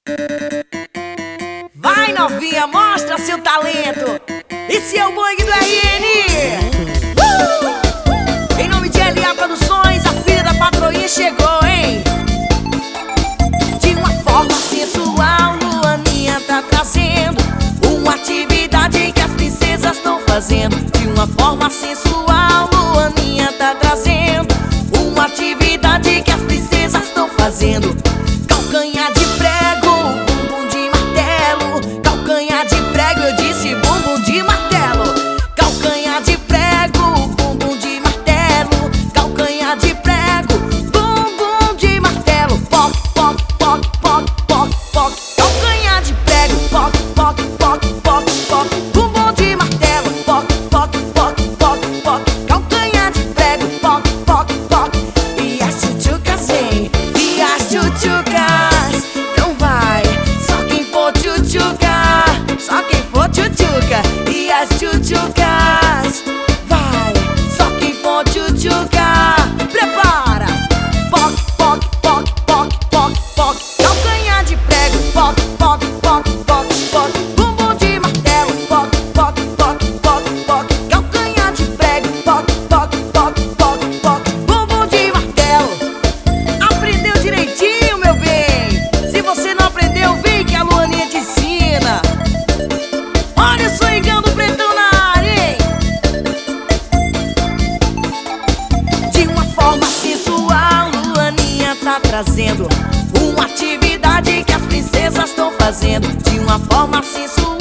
Vai, novinha, mostra seu talento. Esse é o Bang do RN. Em nome de LA Produções, a filha da patroinha chegou, hein? De uma forma sensual, Luaninha tá trazendo uma atividade que as princesas estão fazendo. De uma forma sensual, Luaninha tá trazendo uma atividade que as princesas estão fazendo. Calcanhar de prego, bumbum de martelo. Calcanhar de prego, eu disse bumbum de martelo. Calcanhar de prego, bumbum de martelo. Calcanhar de prego, bumbum de martelo. Poc, poc, poc, poc, poc, poc. Calcanhar de prego, poc, poc, poc, poc, poc. Bumbum de martelo, poc, poc, poc, poc, poc. Calcanhar de prego, poc, poc, poc. E as tchutchucas vem, e as tchutchucas. Então vai, só quem for tchutchuca, só quem for tchutchuca. E as tchutchucas, vai, só quem for tchutchuca. Prepara, poc, poc, poc, poc, poc, poc. Calcanhar de prego, poc, poc, poc, poc, poc. Bumbum de martelo, poc, poc, poc, poc, poc. Calcanhar de prego, poc, poc, poc, poc, poc. Bumbum de martelo. Aprendeu direitinho, meu bem? Se você não aprendeu, vem que a Luaninha te ensina. Olha o swingão do pretão na área, hein? De uma forma sensual, Luaninha tá trazendo uma atividade que as princesas estão fazendo. De uma forma sensual,